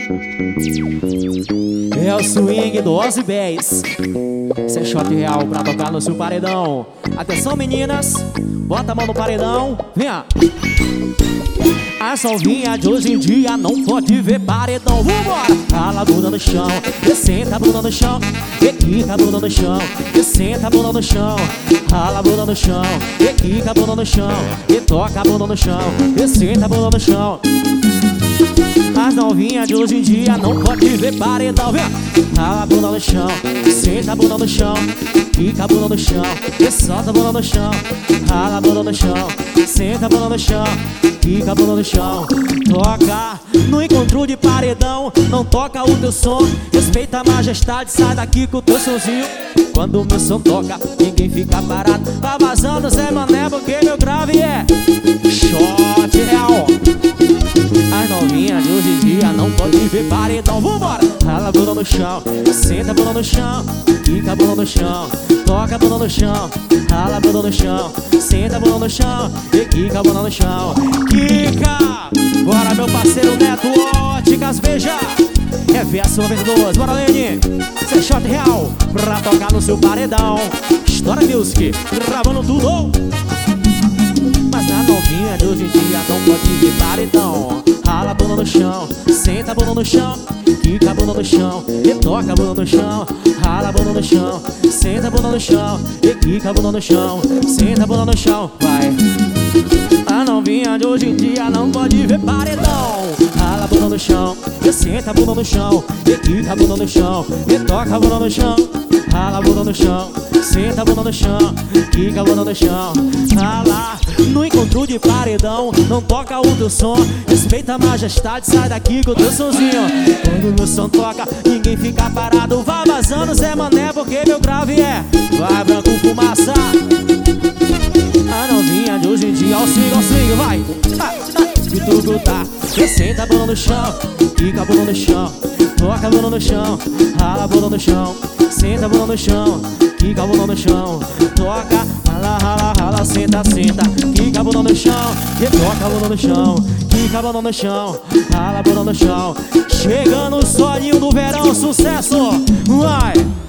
É o swing do Ozzy Bass. Esse é shot real pra tocar no seu paredão. Atenção, meninas, bota a mão no paredão. Vem á. As novinhas de hoje em dia não pode ver paredão. Vambora! Rala a bunda no chão, e senta a bunda no chão, e quica a bunda no chão, e senta a bunda no chão. Rala a bunda no chão, e quica a bunda no chão, e toca a bunda no chão, e senta a bunda no chão. As novinhas de hoje em dia não pode ver paredão. Vem! Rala a bunda no chão, senta a bunda no chão, quica a bunda no chão, e solta a bunda no chão. Rala a bunda no chão, senta a bunda no chão, quica a bunda no chão. Toca no encontro de paredão, não toca o teu som. Respeita a majestade, sai daqui com o teu sonzinho. Quando o meu som toca, ninguém fica parado. Tá vazando Zé Mané, porque meu grave é shot real. As novinhas de hoje em dia não pode ver paredão. Vambora! Rala a bunda no chão, senta a bunda no chão, quica a bunda no chão, toca a bunda no chão. Rala a bunda no chão, senta a bunda no chão, e quica a bunda no chão. Quica! Bora, meu parceiro Neto Óticas, veja! É verso 92, bora, Lene! Isso é shot real pra tocar no seu paredão. História Music, gravando tudo. Mas na novinha de hoje em dia não pode ver paredão. Rala a bunda no chão, senta a bunda no chão, quica a bunda no chão, e toca a bunda no chão. Rala a bunda no chão, senta a bunda no chão, e quica a bunda no chão, senta a bunda no chão, vai. A novinha de hoje em dia não pode ver paredão. Rala a bunda no chão, e senta a bunda no chão, e quica a bunda no chão, e toca a bunda no chão. Rala a bunda no chão, senta a bunda no chão, quica a bunda no chão. Rala no encontro de paredão, não toca o teu som. Respeita a majestade, sai daqui com o teu sonzinho. Quando o meu som toca, ninguém fica parado. Vai vazando Zé Mané, porque meu grave é vai branco fumaça. A novinha de hoje em dia, ao swing, vai. E tudo tá. E senta a bunda no chão, quica a bunda no chão, toca a bunda no chão, rala a bunda no chão, senta a bunda no chão, quica a bunda no chão, toca, rala, rala, rala, senta, senta, quica a bunda no chão, e toca a bunda no chão, quica a bunda no chão, rala a bunda no chão. Chegando o solinho do verão, sucesso, vai!